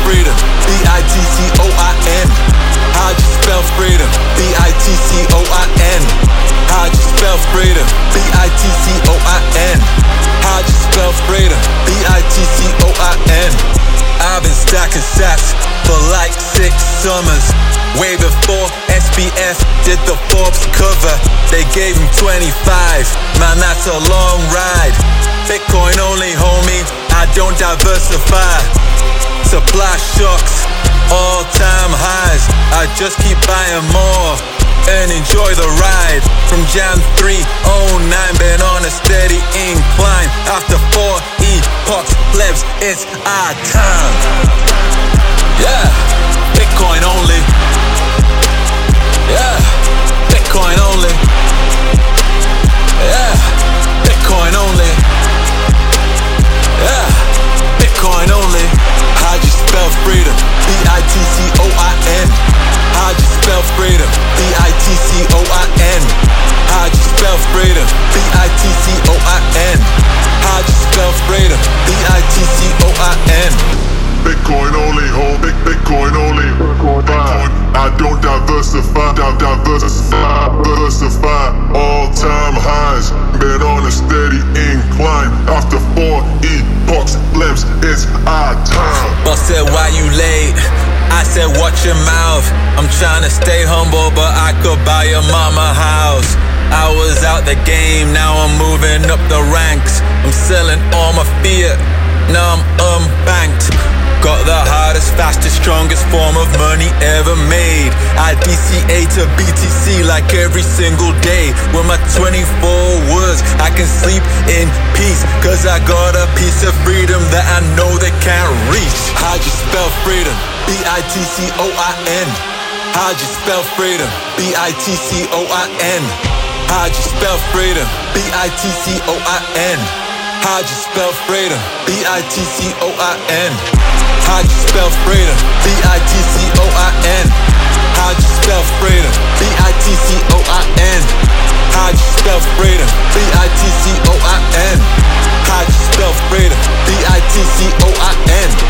freedom? B-I-T-C-O-I-N. How'd you spell freedom? B-I-T-C-O-I-N. How'd you spell freedom? B-I-T-C-O-I-N. How'd you spell freedom? B-I-T-C-O-I-N. I've been stacking sats for like 6 summers. Way before SPF did the Forbes cover. They gave him 25. Man, that's a long ride. Bitcoin only, homie, I don't diversify. Supply shocks, all-time highs. I just keep buying more and enjoy the ride. From Jan 309, been on a steady incline. After 4 epochs, plebs, it's our time. Yeah, Bitcoin only. Yeah, Bitcoin only. Yeah, Bitcoin only. Yeah, Bitcoin only. How'd you spell freedom? B-I-T-C-O-I-N. How'd you spell freedom? B-I-T-C-O-I-N. How'd you spell freedom? B-I-T-C-O-I-N. How'd you spell freedom? B-I-T-C-O-I-N. Bitcoin only, home, Bitcoin only. I don't diversify, diversify. All-time highs, been on a steady incline. After 4 epochs, plebs, it's our time. Boss said, why you late? I said, watch your mouth. I'm trying to stay humble, but I could buy your mama house. I was out the game, now I'm moving up the ranks. I'm selling all my fiat, now I'm unbanked. Got the hardest, fastest, strongest form of money ever made. I DCA to BTC like every single day. With my 24 words, I can sleep in peace, cause I got a piece of freedom that I know they can't reach. How'd you spell freedom? B-I-T-C-O-I-N. How'd you spell freedom? B-I-T-C-O-I-N. How'd you spell freedom? B-I-T-C-O-I-N. How'd you spell freedom? B-I-T-C-O-I-N. How'd you spell freedom? B-I-T-C-O-I-N. How'd you spell freedom? B-I-T-C-O-I-N. How'd you spell freedom? B-I-T-C-O-I-N. How'd you spell freedom? B-I-T-C-O-I-N.